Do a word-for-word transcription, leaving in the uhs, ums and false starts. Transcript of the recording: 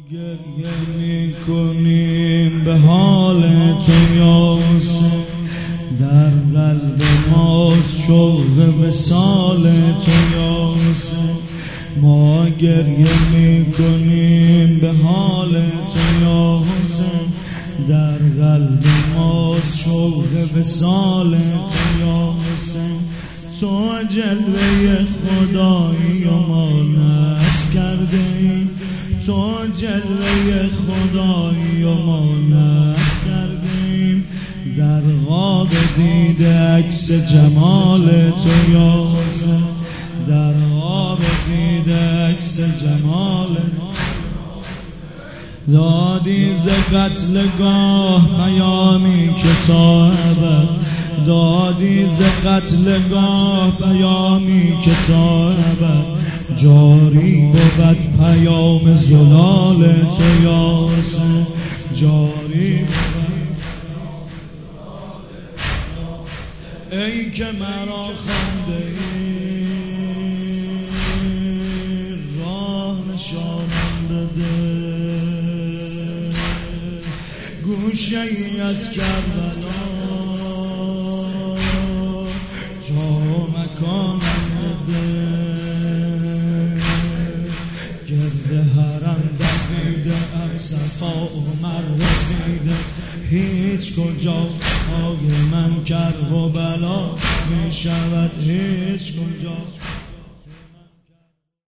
گریه میکنیم به حال تو یا حسین، در قلب ماست شوق وصال تو یا حسین. ما گریه میکنیم به حال تو یا حسین، در قلب ماست شوق وصال تو یا حسین. تو جلوه خدایی و ما نصب کرده ایم، تو جلوه خدایی و ما نصب کرده ایم، در خواب دیده عکس جمال تو یا حسین، در خواب دیده عکس جمال. دادی ز قتلگاه پیامی که تا ابد، دادی ز قتلگاه پیامی که تا ابد، جاری بود پیام زلال تو یا حسین، جاری بود. ای که مرا خنده ای راه نشانم بده، گوشه ای از کربلا جا و مکانم بده، گرد حرم دویده ام صفا و مروه دیده، هیچ کجا آگ من کرب و بلا می شود، هیچ کجا